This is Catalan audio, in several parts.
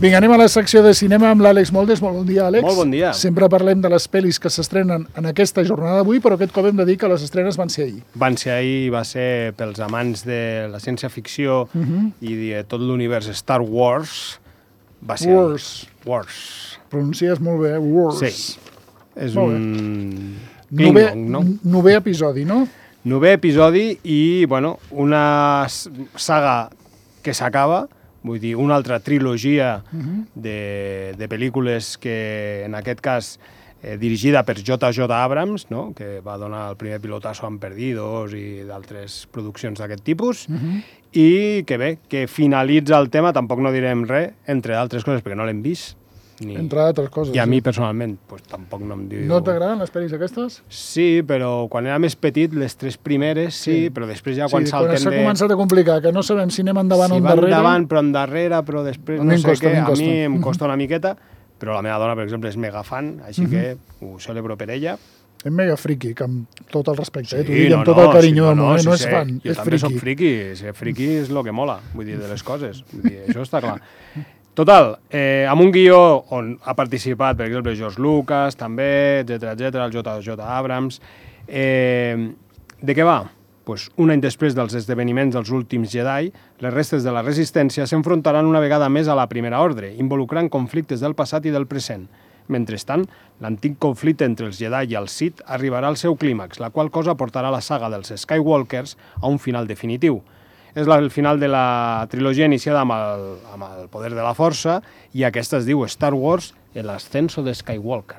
Vinga, anem a la secció de cinema amb l'Àlex Moldes. Molt bon dia, Àlex. Molt bon dia. Sempre parlem de les pel·lis que s'estrenen en aquesta jornada d'avui, però aquest cop hem de dir que les estrenes van ser ahir. Van ser ahir, va ser pels amants de la ciència-ficció i de tot l'univers Star Wars. Va ser Wars. Pronuncies molt bé, Wars. Sí. És un... Novè episodi, no? Novè episodi i, bueno, una saga que s'acaba, vull dir, una altra trilogia de pel·lícules que, en aquest cas, dirigida per J.J. Abrams, no? Que va donar el primer pilotazo amb Perdidos i d'altres produccions d'aquest tipus, i que bé, que finalitza el tema, tampoc no direm res, entre altres coses, perquè no l'hem vist. Entre altres coses. I a mi, personalment, pues, tampoc no em diu... No t'agraden les pel·lis aquestes? Sí, però quan era més petit, les 3 primeres sí, però després ja quan salten de... Quan s'ha començat a complicar, que no sabem si anem endavant o endarrere... Si van endavant, però endarrere, però després no sé què, a mi em costa una miqueta, però la meva dona, per exemple, és mega fan, així que ho celebro per ella. És mega friki, amb tot el respecte, t'ho dic amb tot el carinyo del món, no és fan, és friki. Jo també soc friki, ser friki és el que mola, vull dir, de les coses, vull dir, això està clar. Total, amb un guió on ha participat, per exemple, George Lucas, també, etc, el J.J. Abrams. De què va? Pues, un any després dels esdeveniments dels últims Jedi, les restes de la resistència s'enfrontaran una vegada més a la Primera Ordre, involucrant conflictes del passat i del present. Mentrestant, l'antic conflicte entre els Jedi i els Sith arribarà al seu clímax, la qual cosa portarà la saga dels Skywalkers a un final definitiu. És el final de la trilogia iniciada amb el poder de la força i aquesta es diu Star Wars, el ascenso de Skywalker.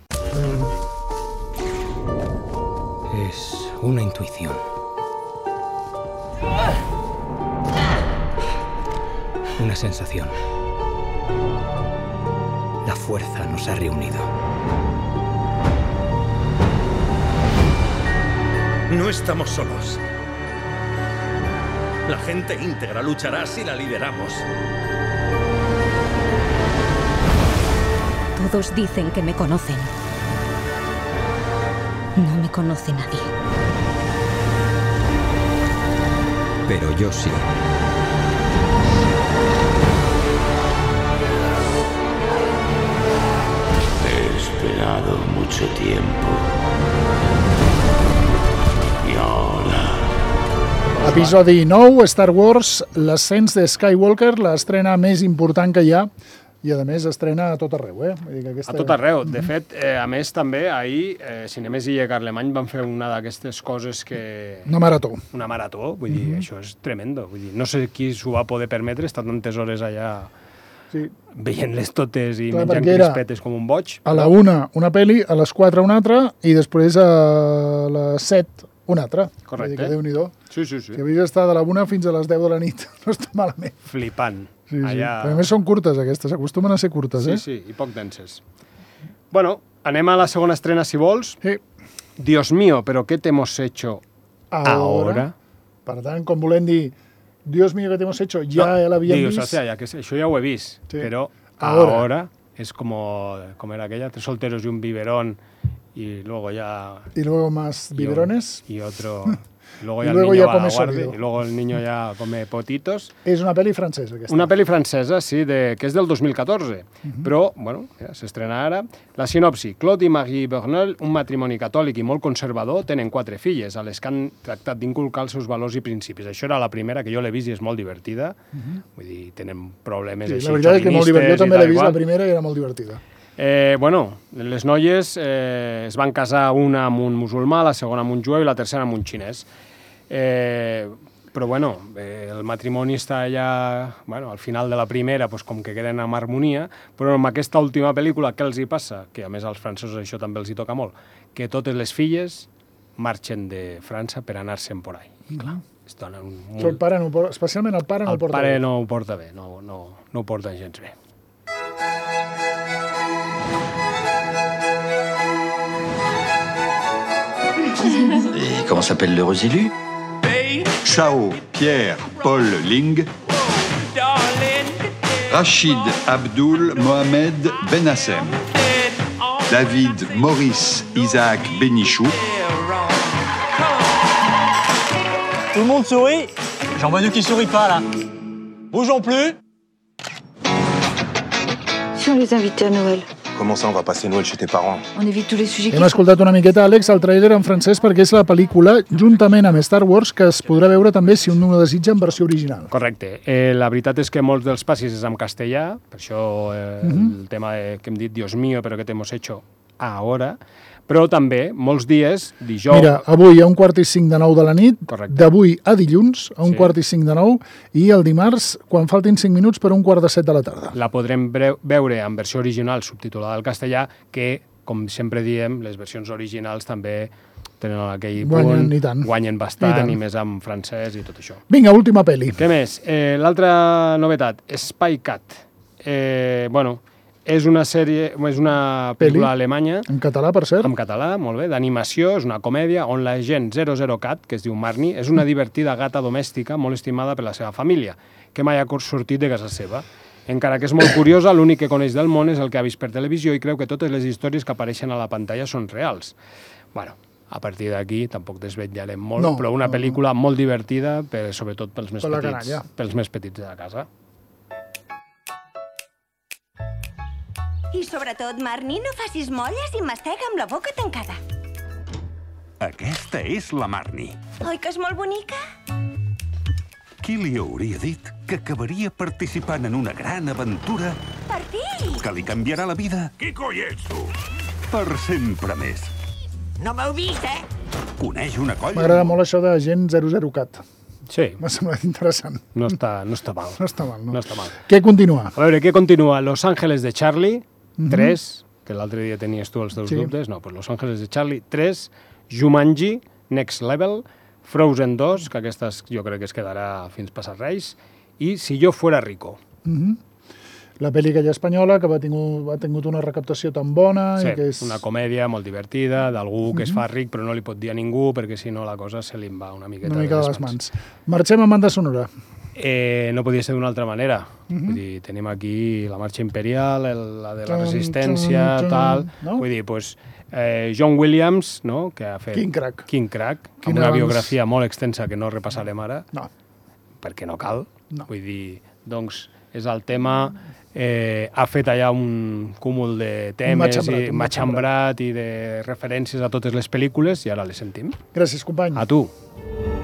Es una intuición. Una sensación. La fuerza nos ha reunido. No estamos solos. La gente íntegra luchará si la lideramos. Todos dicen que me conocen. No me conoce nadie. Pero yo sí. He esperado mucho tiempo. Y ahora... Episodi 9, Star Wars, l'ascens de Skywalker, l'estrena més important que hi ha, i a més estrena a tot arreu. Vull dir que aquesta... A tot arreu. De fet, a més també, ahir, Cinemes i Carlemany van fer una d'aquestes coses que... Una marató. Una marató, vull dir, això és tremendo. Vull dir, no sé qui s'ho va poder permetre, estar tantes hores allà veient-les totes i menjant crispetes com un boig. A la 1, una pel·li, a les 4 una altra, i després a les 7 una altra. Correcte. Déu-n'hi-do. Sí. Si havies d'estar de la 1 fins a les 10 de la nit, no està malament. Flipant. Sí. Allà... Però a més són curtes aquestes, acostumen a ser curtes, Sí, i poc denses. Bueno, anem a la segona estrena, si vols. Sí. Dios mío, pero ¿qué te hemos hecho ahora? Per tant, com volem dir, Dios mío, ¿qué te hemos hecho? Ja l'havíem vist. O sea, que això ja ho he vist, però ahora és com era aquella, 3 solteros y un biberón. Y luego ya... Y luego más biberones. Y otro... Luego ya el niño va a la guardia y luego el niño ya come potitos. És una pel·li francesa, aquesta. Una pel·li francesa, sí, que és del 2014. Però, bueno, s'estrena ara. La sinopsi. Claude i Marie Bernal, un matrimoni catòlic i molt conservador, tenen 4 filles, a les que han tractat d'inculcar els seus valors i principis. Això era la primera, que jo l'he vist i és molt divertida. Vull dir, tenen problemes així xovinistes. La veritat és que molt divertida. Jo també l'he vist la primera i era molt divertida. Les noies es van casar una amb un musulmà, la segona amb un jueu i la tercera amb un xinès. Però, el matrimoni està allà, al final de la primera, com que queden en harmonia, però amb aquesta última pel·lícula, què els hi passa? Que, a més, als francesos això també els hi toca molt, que totes les filles marxen de França per anar-se'n por ahí. I, clar, es donen un... Especialment el pare no ho porta bé. El pare no ho porta bé, no ho porta gens bé. Et comment s'appelle l'heureux élu? Chao Pierre Paul Ling, Rachid Abdul Mohamed Benassem, David Maurice Isaac Benichou. Tout le monde sourit. J'en vois deux qui sourient pas là. Bougeons plus. si on les invitait à Noël? Comment ça, on va passer Noël chez tes parents? On évite tous les sujets qui... Hem escoltat una miqueta, Àlex, el tràiler en francès perquè és la pel·lícula, juntament amb Star Wars, que es podrà veure també, si un no ho desitja, en versió original. Correcte. La veritat és que molts dels passis és en castellà, per això el tema que hem dit, Dios mío, però que t'hemos hecho ahora, però també molts dies, dijous... Mira, avui a 8:45 de la nit, d'avui a dilluns, a 8:45, i el dimarts, quan faltin 5 minuts per 6:45 de la tarda. La podrem veure en versió original subtitulada al castellà, que, com sempre diem, les versions originals també tenen aquell punt, guanyen bastant, i més en francès i tot això. Vinga, última pel·li. Què més? L'altra novetat, Spy Cat. Bueno, és una sèrie, és una pel·lícula alemanya. En català, per cert. En català, molt bé, d'animació, és una comèdia on l'agent 00 Cat, que es diu Marnie, és una divertida gata domèstica molt estimada per la seva família, que mai ha sortit de casa seva. Encara que és molt curiosa, l'únic que coneix del món és el que ha vist per televisió i creu que totes les històries que apareixen a la pantalla són reals. Bueno, a partir d'aquí tampoc desvetllarem molt, però una pel·lícula molt divertida, sobretot pels més petits de la casa. I sobretot, Marnie, no facis molles i mastega amb la boca tancada. Aquesta és la Marnie. Oi que és molt bonica? Qui li hauria dit que acabaria participant en una gran aventura per ti? Que li canviarà la vida? Qui coi ets, tu? Per sempre més. No m'heu vist, Coneix una colla... M'agrada molt això d'agent 00 Cat. Sí. M'ha semblat interessant. No està mal. No està mal, no. No està mal. Què continua? A veure, què continua? Los Ángeles de Charlie, 3, que l'altre dia tenies tu els teus dubtes. No, pues Los Ángeles de Charlie, 3, Jumanji, Next Level, Frozen 2, que aquesta jo crec que es quedarà fins passar Reis, i Si jo fuera rico. La pel·li aquella espanyola que ha tingut una recaptació tan bona. Sí, i que és... una comèdia molt divertida, d'algú que es fa ric però no li pot dir a ningú perquè si no la cosa se li va una miqueta de les mans. Marxem amb banda sonora. No podia ser d'una altra manera. Vull dir, tenim aquí la marxa imperial, la de la resistència, tal... Vull dir, doncs, John Williams, que ha fet King Crack, amb una biografia molt extensa que no repassarem ara, perquè no cal. Vull dir, doncs, és el tema... ha fet allà un cúmul de temes, matxembrat i de referències a totes les pel·lícules i ara les sentim. Gràcies, company. A tu.